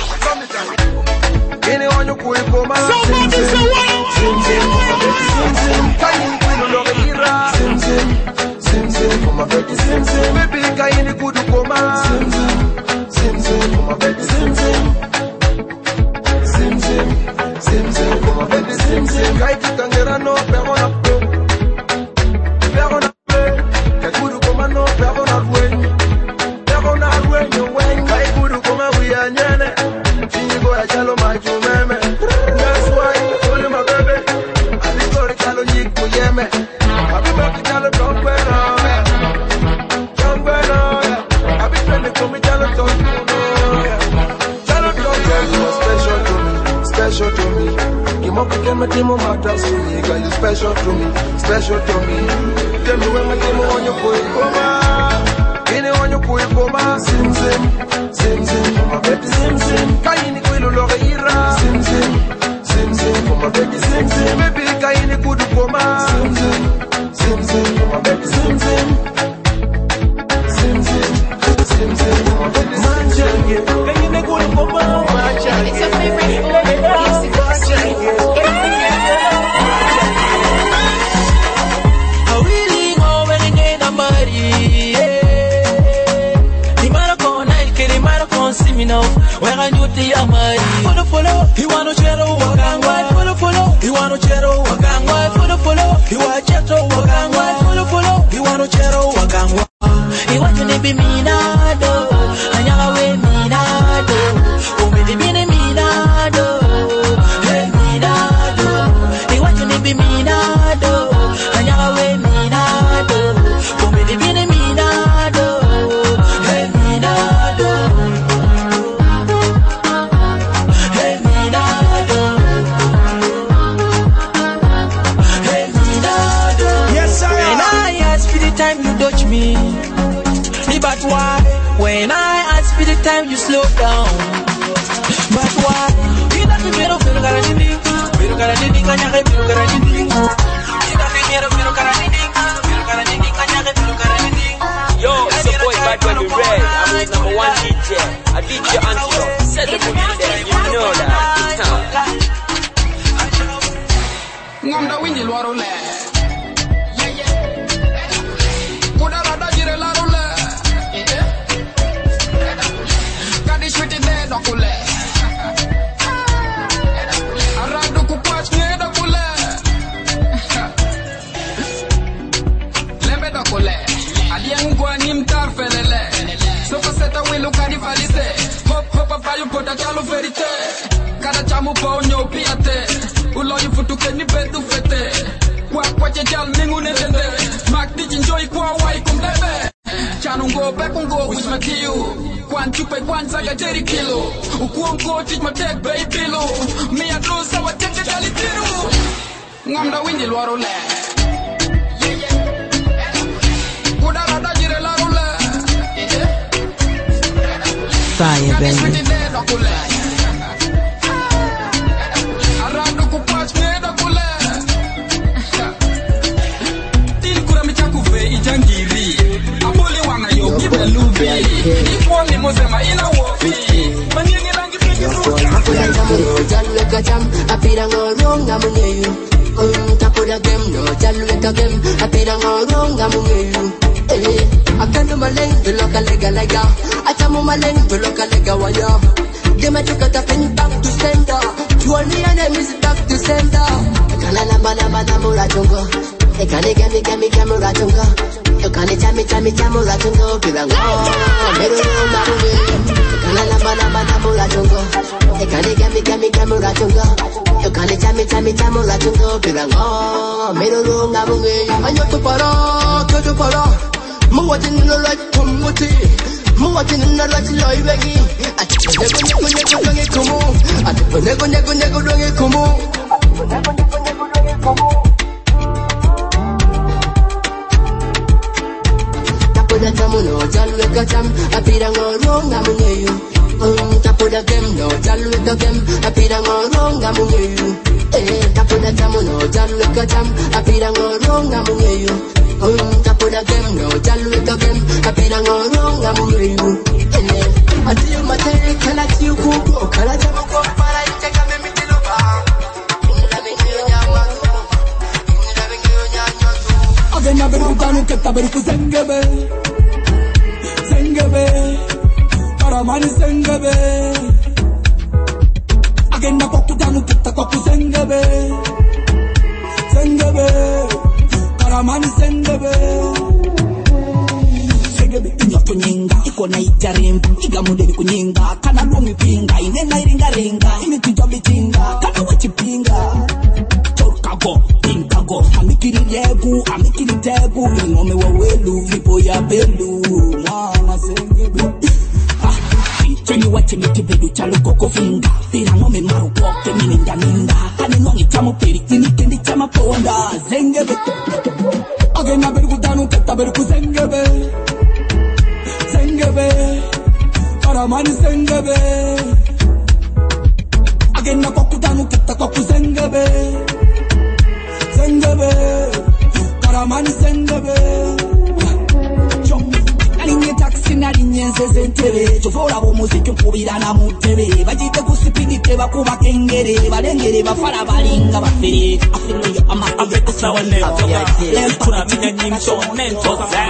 Anyone who could come out, somebody say what? Sim sim, sim sim. Kaini kudu loge ira. Sim sim, sim sim. Come baby, sim sim. Baby, kaini kudu come out. Sim sim, sim sim. Come baby, sim sim. Sim sim, sim sim. Come baby, sim sim. Kai kitangera no pero na pro. Pero na pro. Kai kudu come no pero na ruen. Pero na ruen yo wen. Kai kudu come we anyane. Chingo ya chalo macho meme. That's why only my baby. I be going to chalo yik mo yeme. I be back to chalo don't burn on. Don't burn on. I be trying to come to chalo don't burn on. Chalo don't burn on. You are special to me, special to me. You must begin my team on my dance to me. Girl, you special to me, special to me. Tell me when my team on your boy come on. Anyone you put come on. Sim sim, sim sim. My baby sim sim. Kaini kuilu loge ira. Sim sim, sim sim. My baby sim sim. Baby kaini kudu koma. Sim sim, sim sim. My baby sim sim. Sim sim, sim sim. My baby sim sim. Kaini kudu koma. It's your favorite food. I really know when you get a body. See me now, where I knew the amai. Follow, follow, he want to chero, wakangwa. Follow, follow, he want to chero, wakangwa. Follow, follow, he want to chero, wakangwa. Follow, follow, he want to chero, wakangwa. He want to be minado, anyaga we minado. Oh, me be minado, hey minado. He want to be minado, anyaga we minado. Oh, me be minado, hey minado. Me, but why? When I ask for the time, you slow down. But why? You got me better, better garagini, better garagini, kanyake, better garagini. You got me better, better garagini, better garagini, kanyake, better garagini. Yo, it's your boy Bad Bunny Red. I'm the number one D J. A D J Antidote. Set the movie there, you know that. Ngam da windi lwaro le. Cada chamo pao nyo piate. Ulo yu futu ke ni bedu fete. Kwa kwa che jal mingu ne dende. Mak di jinjoy kwa wai kum debe. Chanungo be kungo wish ma kiyu. Kwan chupe kwan saga jeri kilo. Ukuongo tich ma tek bay pilo. Mi adro sa wa tete dali tiru. Ngam da windi lwaro le. Kudara da jire laro le. Fire baby. Back to center. You and me and them is back to center. Kanalamba namba namura chungo. E kani gami gami gamura chungo. You kani chami chami chamura chungo. Pirango. Meru maruwe. Kanalamba namba namura chungo. E kani gami gami gamura chungo. You kani chami chami chamura chungo. Pirango. Meru maruwe. Anyo tu para, tu para. Mo watching in the right community. Mo watching in the right loy begi. Nego nego nego donge kumu. Nego nego nego donge kumu. jalweka jam, apira ngoronga mungeyu. Um, tapo da game, no, jalweka game, apira ngoronga mungeyu. Eh, tapo da jam, no, jalweka jam, apira ngoronga mungeyu. Um, tapo da game, no, jalweka game, apira ngoronga mungeyu. Eh, adiyo mate, kala tiyo kuko, kala jamo ko para iteka me mitiloba. Inda mengiyo nyama, inda mengiyo nyama. Agena beru kanu ketta beru kuzengebe, zengebe, karamani zengebe. Agena koku kanu ketta koku zengebe, zengebe, karamani zengebe. Zengebe inya kunyinga, iko na itarimba, iga mudeli kunyinga, kana lungi pinga, inena iringa ringa, ini tujabi tinga, kana wachipinga. Chokago, pinkago, amikiri yegu, amikiri tegu, ingome wawelu, vipo ya belu, mwana zengebe. Cheni wache mitibedu chalo koko finga, pira ngome maru koke mininda ninda, kani nongi chamo peri, ini kendi chama ponda, zengebe. Agena beru kutanu ketta beru kuzengebe, zengebe, karamani zengebe. Agena koku tanu ketta koku zengebe, zengebe, karamani zengebe. Nalinye taxi nalinye nzezentebe, chovora bo muziki nkubira na mutebe, bajite kusipidi teba kuba kengere, balengere bafara balinga bafere, afino yo ama abeko sawa nento, kuna mina nyimso nento za,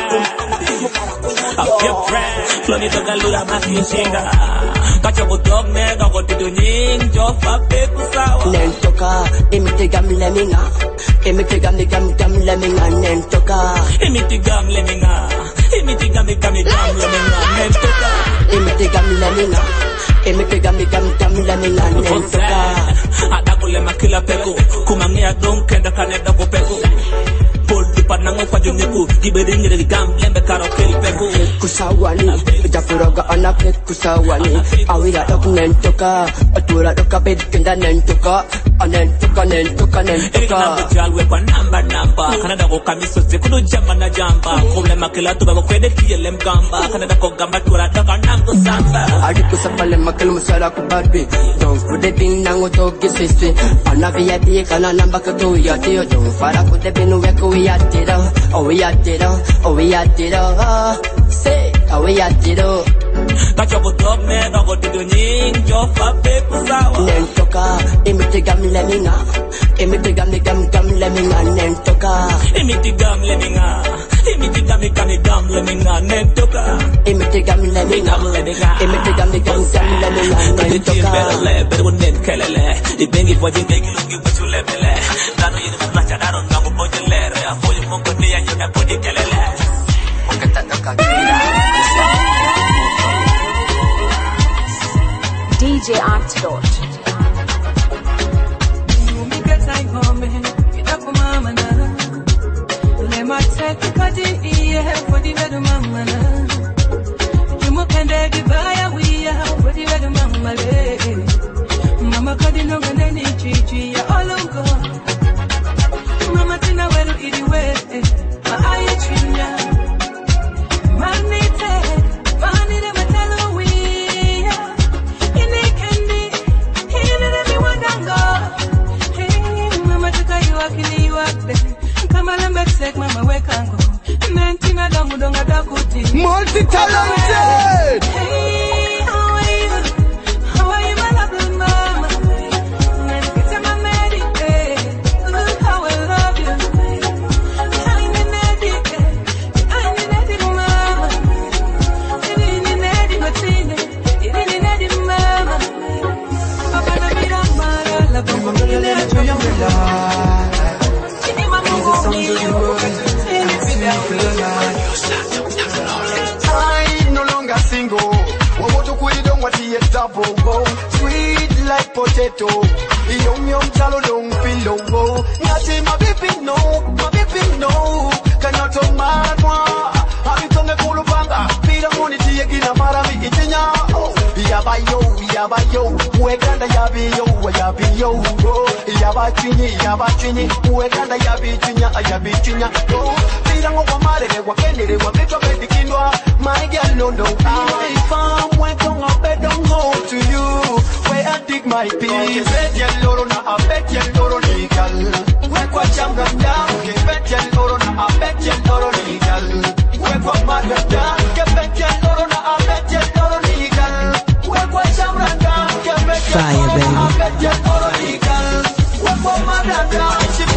afya friend, floni toka lura makinshinga, kacha budog nega gotido nyinjo, fabeko sawa. Nentoka, imite gam leminga, imite gam gam gam leminga, nentoka, imite gam leminga. Imiti gami gami gam leminga nentoka. Imiti gami leminga. Imiti gami gami gami leminga nentoka. Adakule makila peko, kumangea donkenda kaneda ko peko. Pol di panango kwa jungiku, gibedi ngiri gam lembe karo kel peko. Kusawani, jafuroga anake kusawani. Awira dok nentoka, atura doka bedkenda nentoka. Nentoka nentoka nentoka. Erinambo jalwe kwa namba namba, kanada ko kamiso zekudu jamba na jamba. Kule makila tuba ko kwede kiyele mgamba, kanada ko gamba tura doka nango samba. Adiku sapale makil musara ko badbi, don't kude bin nango togi sisi. Ana V I P kana namba kato yati, don't fara kude binu weko wiyati do, oh wiyati do, oh wiyati do. Say, oh wiyati do. Kacho budog nega gotido nyinjo, fabeko sawa. Nentoka, imiti gam leminga, imiti gam gam gam leminga nentoka. Imiti gam leminga, imiti gam gam gam leminga nentoka. Imiti gam leminga, imiti gam gam gam leminga nentoka. Berle berunen kelele, ibengi fwaji bengi lungi bachu lebele. Dano yini masacha dano ngangu boje lere, afoye mongo niya nyoka boje kelele. Oketa toka kira. D J Antidote. Mama kadi no gane ni chichi ya olongo. Mama tina weru idiwe, ma aye chinya. Manite, manite matalo wiya. Ine kendi, ine nemi wandango. Hey, mama tuka yuwa kili yuwakde. Kama lembe sek mama wekango. Nentina dongu donga dakuti. Multi-talented! Hey, how are you? How are you, my lovely mama? Let's get to my medic. Look how I love you. I'm in medic. I'm in medic, mama. I'm in medic, Martina. I'm in medic, mama. Papa, na mira mara, la bomba, la la to your life. Ini mama go me. I'm no longer single. What to quit on what he is double go. Sweet like potato. Yum yum chalo long pillow. Nati my baby no, my baby no. Cannot on my one. I'm in the cool banga. Pira money to you in a mara me itinya. Oh, yeah, by yo, yeah. yabayo wekanda yabiyo yabiyo yabachini yabachini wekanda yabichinya yabichinya tirango kwa mare kwa kenere kwa beto bedikindwa my girl no no I farm when don't I bet don't go to you where I dig my peace bet ya loro na I bet ya loro legal we kwa chamba down ke bet ya loro na I bet ya loro legal we kwa mare down ke bet ya loro na I bet ya loro legal we kwa chamba down ke bet ya loro na I bet ya loro legal we kwa mare down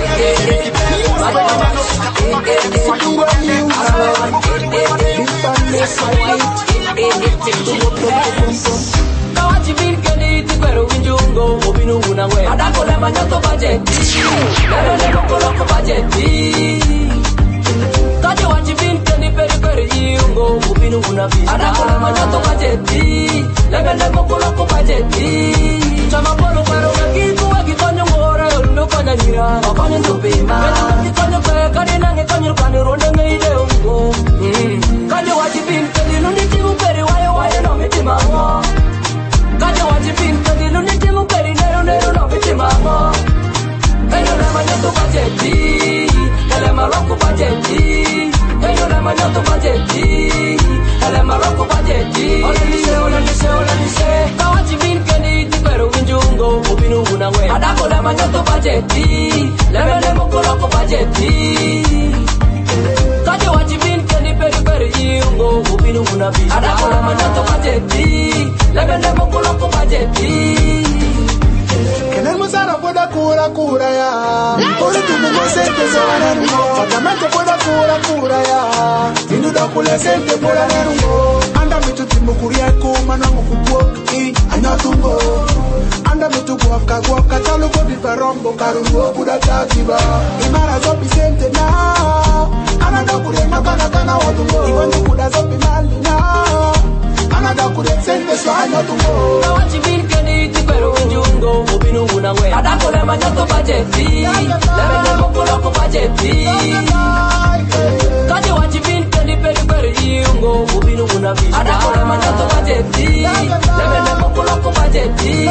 Adakole manyoto bajeti Lele mokolo ko bajeti Kaje wajibin keni peri peri yungo Mubinu unabi Adakole manyoto bajeti Lele mokolo ko bajeti Chama polo kwaro Kiku waki konyo ngore Ulu konya nira Okonyo ndupima Kani konyo kwe Kani nange konyo kani ronde ngeide ungo Kaje wajibin keni Lundi timu peri wayo wayo no mitima mo Kaje wajibin keni Lundi timu peri nero nero no mitima mo Eyo na manyoto bajeti Ele maroko bajeti Eyo na manyoto bajeti Ele maroko bajeti Ole nise ole nise ole nise Kawajibin keni Tipero winjungo Ubinu unangwe Adako na manyoto bajeti Levele mokoloko bajeti Kaje wajibin keni peri peri yungo Ubinu unabi Adako na manyoto bajeti Levele mokoloko bajeti Queremos a pueda cura cura ya. Por tu mundo sente zona rumo. Fatamento pueda cura cura ya. Tindu da kule sente pueda rumo. Anda mitu timu kuria ko mano mukupo i anatumbo. Anda mitu kuafka kuafka talo ko di farombo karungo kuda tatiba. Imara zopi sente na. Anada kure makana kana watumbo. Iwandu kuda zopi mali na. Anada kure sente so anatumbo. Kawajibin keni tipero winjungo Ubinu unangwe Adakole manyoto bajeti Levele mokoloko bajeti Kaje wajibin keni peri peri yungo Ubinu unabi Adakole manyoto bajeti Levele mokoloko bajeti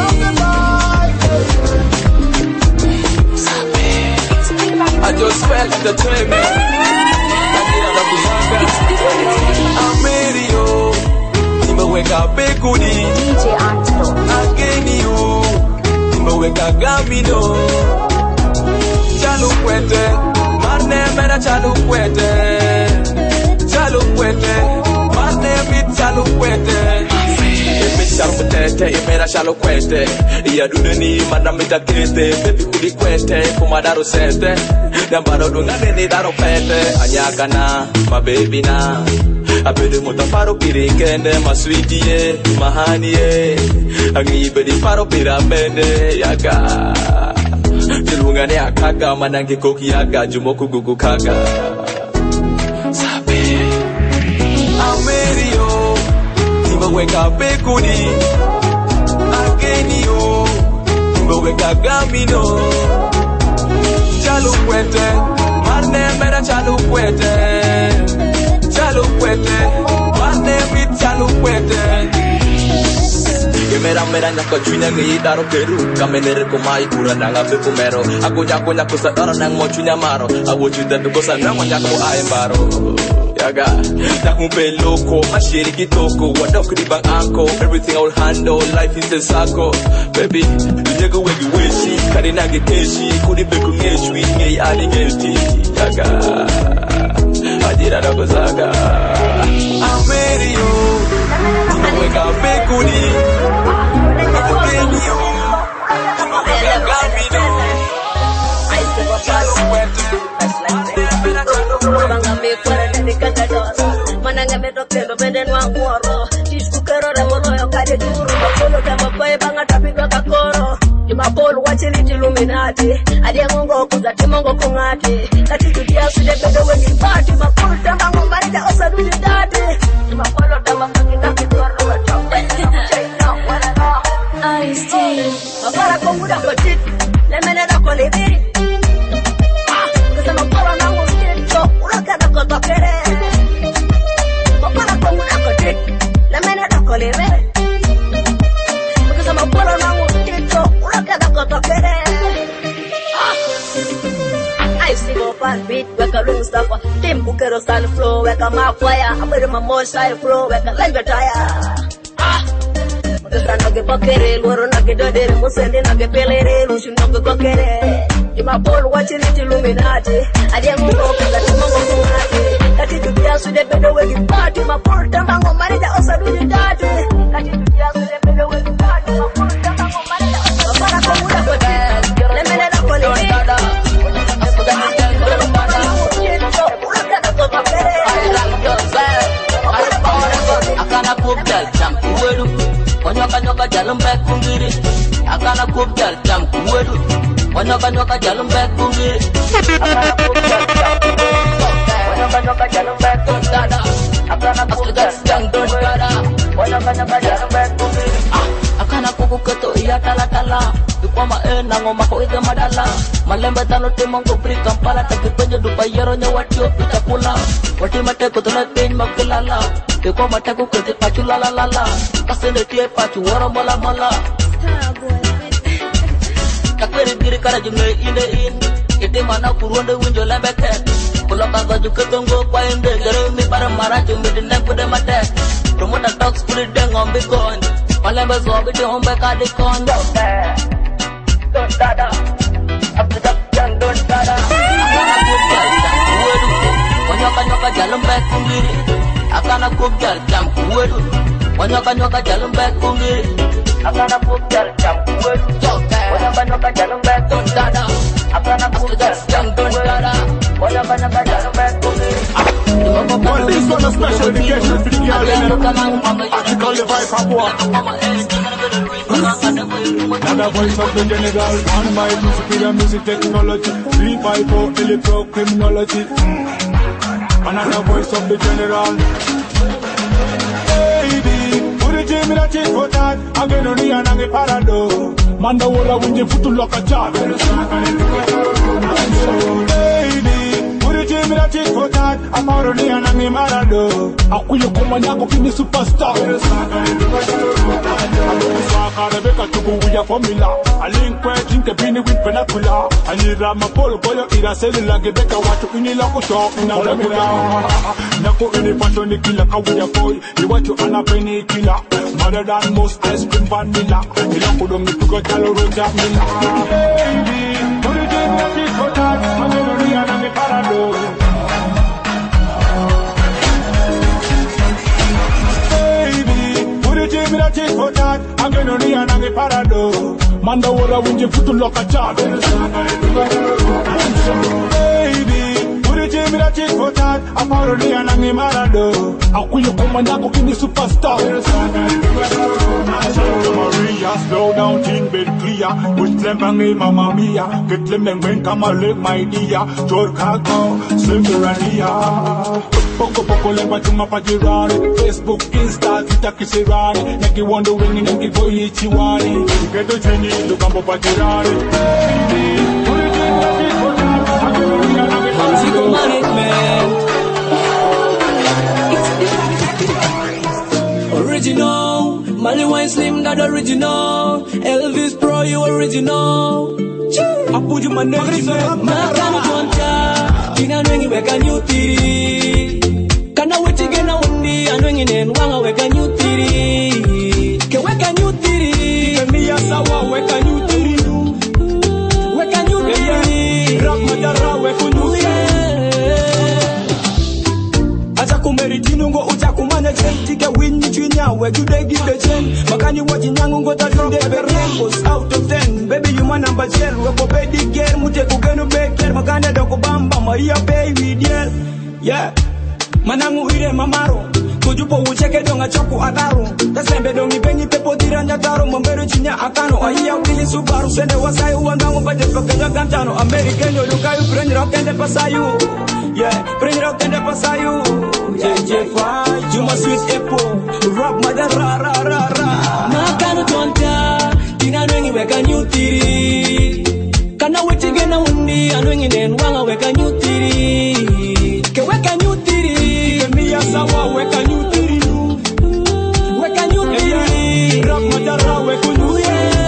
I just felt the timing I'm ready, yo Nimeweka bekudi D J Antidote Ageni yo Nimeweka gamino Chalu kwete Marne mera chalu kwete Chalu kwete Marne mit chalu kwete Imi chalu kwete Imera chalu kwete Iya dudeni mana mita kete Baby kudi kwete Kumadaro sete Dambaro dungane ni daro pete Anyakana My baby na Abede muta faro piri kende ma sweetie ye, ma honey ye. Angi bedi faro pira bende yaga. Tilunga ne akaga manangi koki yaga jumoku gugu kaga. Sabe. Amerio, timba weka bekudi. Ageni yo, timba weka gamino. Chalu kwete, marne mera chalu kwete. Chalu kwete, mane mit chalu kwete. Gemera mera nyako chunya ngi daro keru, kamenere komai kura nanga fe kumero. Aku nyako nyako sa daro nang mo chunya maro. Awo chuda duko sa nang mo nyako ay baro. Yaga, naku peloko, mashiri kitoko, wadok di bang anko. Everything I'll handle, life is a sako. Baby, dunyego wegi weshi, karina gekeshi, kudi beku ngeshwi, ngei ali ngeshti. Yaga. Ajira da kuzaga Amerio Nimeweka bekuni Ageni yo Nimeweka gamino Chalu kwete Banga me kwara nende kagadosa Mananga me dokendo bende nwa ngoro Tishukero remolo yo kade duru Makolo kama pae banga tapiga kakoro Jumapolu wachiliti luminati Adie ngongo kuza timongo kungati Kati tutia sude bedo wengi pati Makulu tamba ngombarida osa duli dati Jumapolu tamba kakina kitoro wachope Chaina wana no Ice-T Mapara konguda kotit Lemene da kolibiri Kasa mapara nangu stito Uraka da kotokere Mapara konguda kotit Lemene da kolibiri fan beat, weka ring staffa. Team bukero style flow, weka mafire. Abere mamo style flow, weka live tire. Ah! Mutesta nage bakere, loro nage dodere, musende nage pelere, lushu nage kokere. Ima ball watching it Illuminati. I didn't know that I'm going to party. That is to be as with the better way you party. My poor time, I'm going to marry the also do the daddy. That is to be as with the better way you party. My poor time, I'm going to marry the also do the daddy. Let me let up on it. Akana kubdal jam kuwedu. Onyoka nyoka jalum back kungiri. Akana kubdal jam kuwedu. Onyoka nyoka jalum back kungiri. Akana kubdal jam kuwedu. Onyoka nyoka jalum back kungiri. Akana kubdal jam kuwedu. Onyoka nyoka jalum back kungiri. Akana kuku keto iya tala tala. Ikoma ena ngoma ko ide madala. Malembe tano timongo pri kampala. Taki penyo dupa yero nyawatio pita pula. Wati mate kutuna pin magilala. Kiko mate kukiti pachu la la la la. Kasende tie pachu wara mala mala. Kakweri diri kara jimne inde in. Iti mana kuruande winjo lembeke. Pulo kaza juketongo kwa inde. Gere mi para mara jumi dine kude mate. Rumuna dogs kuli dengo mbikon. Malembe zobi di hombe kadi kon. Don't dada. Abdida jang don't dada. Akana kubjal jam kuwedu. Onyoka nyoka jalum back kungiri. Akana kubjal jam kuwedu. Onyoka nyoka jalum back kungiri. Akana kubjal jam kuwedu. Onyoka nyoka jalum back don't dada. Akana kubjal jam don't dada. Onyoka nyoka jalum back kungiri. Well, this one a special dedication for the girl in it. I call the vibe of war. Another voice of the general. One by two superior music technology. Three by four electro criminology. Another voice of the general. Baby, put a gym in a chain for that. I'm gonna need an angry parado. Manda wola winje futu loka chat. Baby, put a gym in a chain for that. I'm already an angry marado. Akuyo koma nyako kini superstar. Rebecca to go with your formula. I link where drink a penny with penacula. I need Rama Polo Boyo, Ira Cellular, Rebecca, what to in the shop in a Rebecca. Nako in the fashion, the killer, Kawaya boy. You want to an a penny killer. Mother than most ice cream vanilla. You don't put on me to go tell her Jack Miller. Baby, put it in the fish for that. I'm going to be an a parado. Me that change for that. I'm gonna need an angry parado. Manda wora winje futu loka chat. Baby, put it in me that change for that. I'm already an angry marado. Akuyo koma nyako kini superstar. Maria, slow down, chin bed clear. With them banging mamma mia. Get them and when come a leg my dear. Jorkago, Silverania. Poco poco le pachunga pachirani. Facebook, Insta, Twitter kisirani. Naki wonder winning and give you chiwani. Get the chini, look up pachirani. Put it in the fish for that. I'm gonna be another Chico management. Original, Mali Wine Slim, that original. Elvis Pro, you original. I put you my name. Makana Jonta, Tina Nengi weka new tiri. Kana weti gena undi, anwengi nen wanga weka new tiri. Ke weka new tiri. Ke miya sawa weka new tiri. Weka new tiri. Rap madara weka new tiri. Acha kumeri tinungo ucha kumane chen. Tika win ni chwinya weju de give the chen. Makani waji nyangu ngo ta drop the berengos out of ten. Baby you my number ten. Weko baby girl mute kugenu beker. Makane doko bamba maria baby dear. Yeah. Manangu ire mamaro. Kujupo ucheke donga choku ataru. Tasembe dongi bengi pepo diranja taro. Mbero chinya akano. Ahia ukili subaru. Sende wasai uwangangu pate pekenya gantano. American yo lukayu prend rock and pasayu. Yeah, prend rock and pasayu. Yeah, yeah, Juma sweet apple. Rap mother ra ra ra ra. Makano tonta. Tina nwengi weka new tiri. Kana weti gena undi. Anwengi nen wanga weka new tiri. Ke weka new tiri. Ke miya sawa weka new tiri. Weka new tiri. Rap madara weka new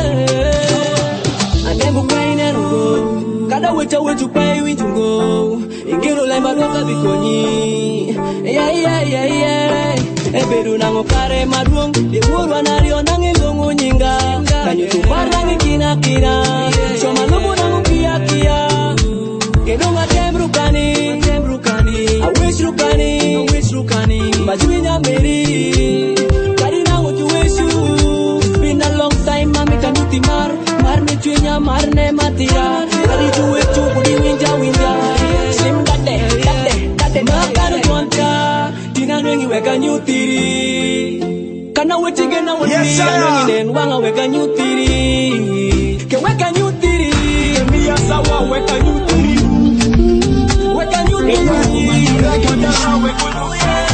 tiri. Adengu kwa ina nugo. Kada weta wetu pay wintu go. Ingiro le madoka bikoni. Yeah yeah yeah yeah. Ebedu nango kare maduong. De urwa nario nangi gongo nyinga. Kanyo tupar nangi kina kina. Shoma lumu nango kia kia. Kedonga tembrukani, tembrukani. I wish rukani, I wish rukani. Majuinya meri. Karina what you wish you. Been a long time, mami kanuti mar. Mar me chuinya mar ne matira. Kari juwe chu budi winja winja. Slim dade, dade, dade. Makaru tuanta. Tina nwengi weka nyutiri. Kana wetige na wani. Yes sir. Nwengi nen wanga weka nyutiri. Ke weka nyutiri. Mia sawa weka nyutiri. Weka nyutiri. Weka nyutiri.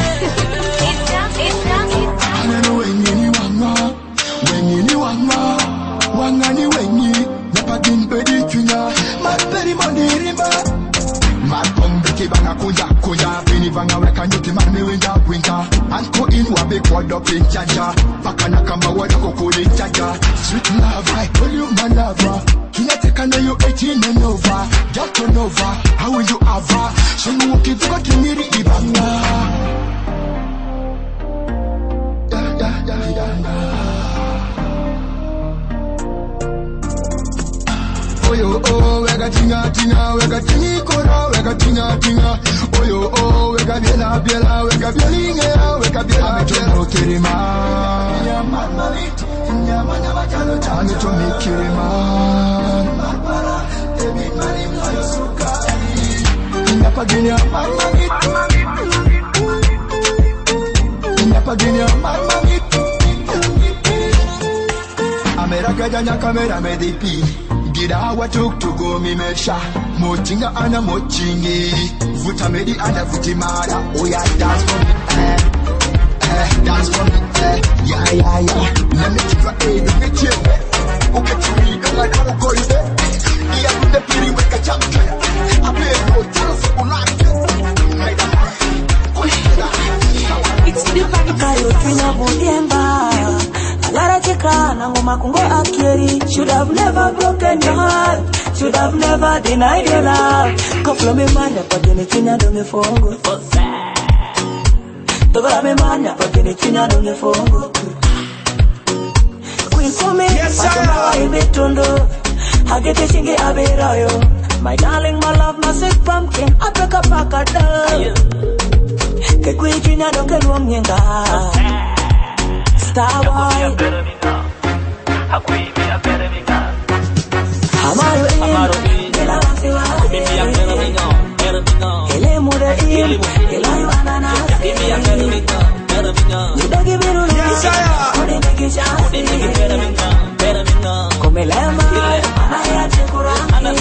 Anano wenye ni wanga, wenye ni wanga, wanga ni wenye, napagin pedi chunya, maperi mandirimba, mapombe banga kuya kuya, bini banga weka nyuti mami wenja winka, anko in wabe kwado pinchaja, pakana kamba wada kokuri chaja, sweet love, I call you my lover, kinateka na you eighteen and over, just turn over, how will you ever, shenu ukivuka kimiri ibanga. Oyo oh, wega tinga tinga, wega tingi kora, wega tinga tinga. Oyo oh, wega biela biela, wega bielinga, wega biela biela. Kirima, ya manmalit, ya manabakalo chani tomi kirima. Marbara, ebi manim layo sukari. Inapaginya manmalit, inapaginya manmalit. America janya kamera medipi. Gida wa tuk to go mi mesha. Mochinga ana mochingi. Vuta medi ana vutimara. Oh yeah, dance for me, eh, eh, dance for me, eh, yeah, yeah, yeah. Let me keep a aid, let me chill, eh. Okay, to me, don't let her go, eh. Yeah, I'm the pretty with a champion. I play no chance for life. It's the Panikayo Trina Budiemba. Alara na ngoma kungo akiri. Should have never broken your heart. Should have never denied your love. Koflo me manya pa dini chinya do me fongo. Togola me manya pa dini chinya do me fongo. Queen for me, matoma ibitundo. Hagete shingi abirayo. My darling, my love, my sick pumpkin. Apeka paka down. Ke queen chinya do ke luom nyenga. Star boy, Amaro in, Ela Wasiwa, Ele Muda in, Ela Iwanana, Nida Gibiru Nisa, Kuni Nikisha, Come Lema, Anaya Chikura,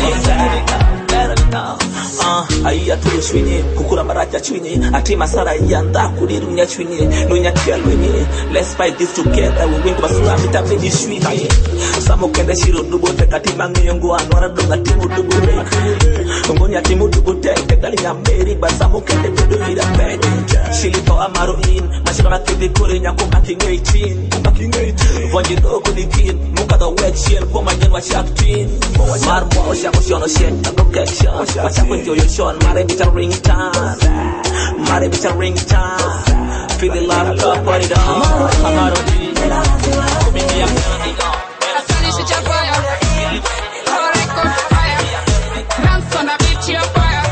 Ah, aiya tuyo swinye, kukura maraja chwinye, ati masara yanda kudirunya chwinye, nunya kia lwenye. Let's fight this together, we win basura mita vedi swinye. Samo kende shiro dubo te kati mangi yongo anwara donga timu dubo te. Ngonya timu dubo te, tekali nyamberi, basamo kende kudu hida pedi. Shilipo amaro in, mashika makidi kuri nyako making eighteen. Making eighteen, vonji doko dikin, muka da wet shell, poma jenwa shark twin. Marmo, shako shono shen, tango ketcha. Wacha kwenti oyo shon, mare bitch a ring time. Mare bitch a ring time. Feel the love, love, put it on. Amaro in, Kumimi I'm gonna be gone. Asani si chapaya, Koreko fire. Ramson a bitch your fire.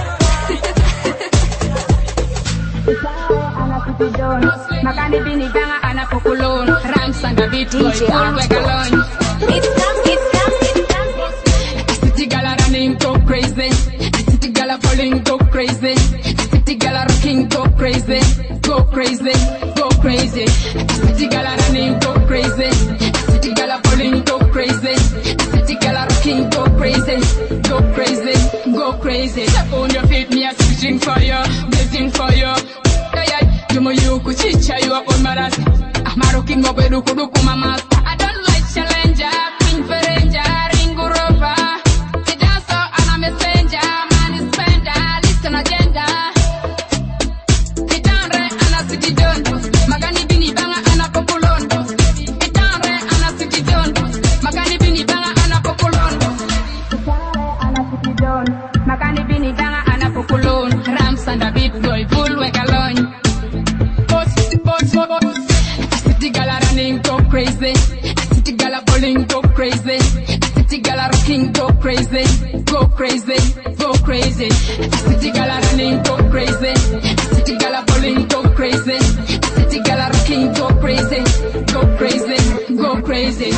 Makani bini ganga ana kukulon. Ramson a bitch your fire. It's come, it's come, it's come. City gala running go crazy. City gala falling go crazy. City gala rocking go crazy. Go crazy, go crazy. City gala running go crazy. City gala falling go crazy. City gala rocking go crazy. Go crazy, go crazy. Step on your feet, me a searching for you, waiting for you. Yeah, yeah. You mo you kuchicha you up on my ass. I'm rocking up with Duku Mama. I don't like challenger, pink ranger, ring rover. The dancer and a messenger, man is spender, listen agenda. The genre and a city done. Magani bini banga and a populon. The genre and a city done. Magani bini banga and a populon. The genre and a city done. Magani bini banga. bowling, go crazy. A city gal a rocking, go crazy, go crazy, go crazy. A city gal a running, go crazy. A city gal a bowling, go crazy. A city gal a rocking, go crazy, go crazy, go crazy.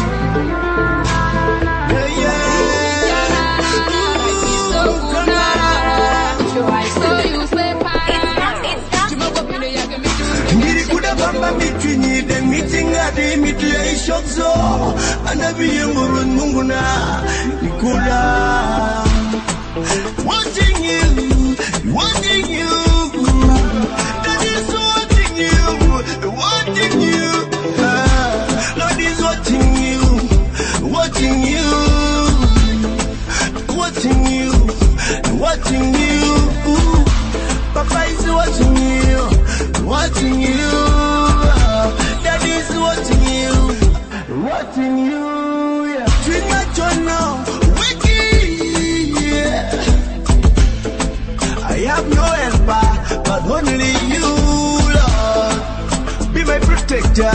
Bamba mitwinyi de mitinga de mitya ishokzo anabiye ngurun Mungu na nikula watching you watching you that is watching you watching you uh, Lord is watching you watching you watching you watching you Papa is watching you watching you watching you, watching you, yeah. Treat my joy now, wiki, yeah. I have no helper, but only you, Lord. Be my protector.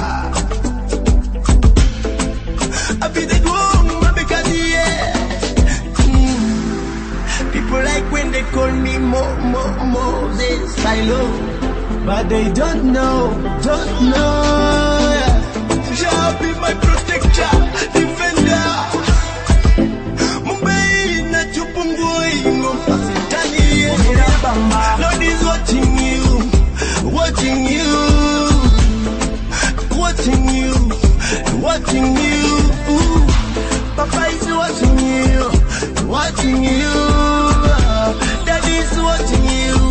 I be the groom, I because yeah. Mm. People like when they call me Mo, Mo, Moses, I love, but they don't know, don't know. Shall be my protector, defender. Mumbai na chupungui ngopasitani. Lord is watching you, watching you, watching you, watching you. Papa is watching you, watching you. Daddy is watching you.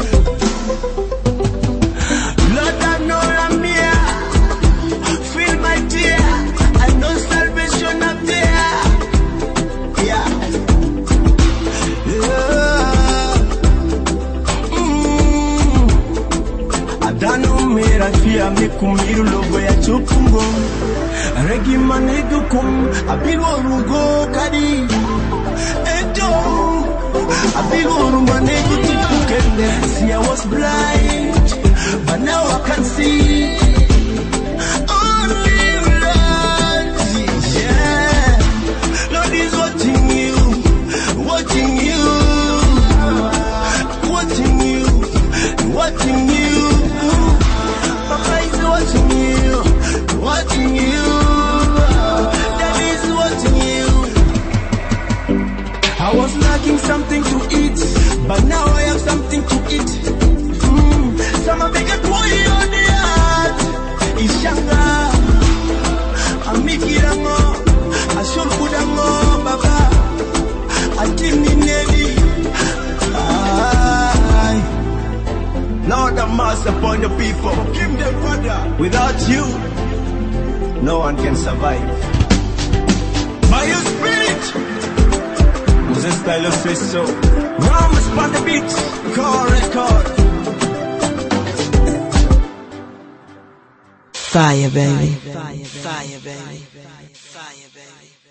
Lord, I know I'm here. Feel my tear. I know salvation up there. Yeah. Yeah. Mm. Adano mera fia me kumiru logo ya chupungo. Regi manedu kum. Abiru rugo kadi. Edo. Abiru manedu tipukende. See, I was blind, but now I can see. Watching you, watching you, watching you. Papa is watching you, watching you. Daddy is watching you. I was lacking something to eat, but now I have something to eat. Mm. Some are big boy on the heart. Ishanga, Amikirango, Ashurkudango, Baba. Lord have mercy upon the people. Give them Father. Without you, no one can survive. By your spirit, Moses Style says so. Ramos upon the beat. Call record. Fire, baby. Fire, baby. Fire, baby. Fire, baby.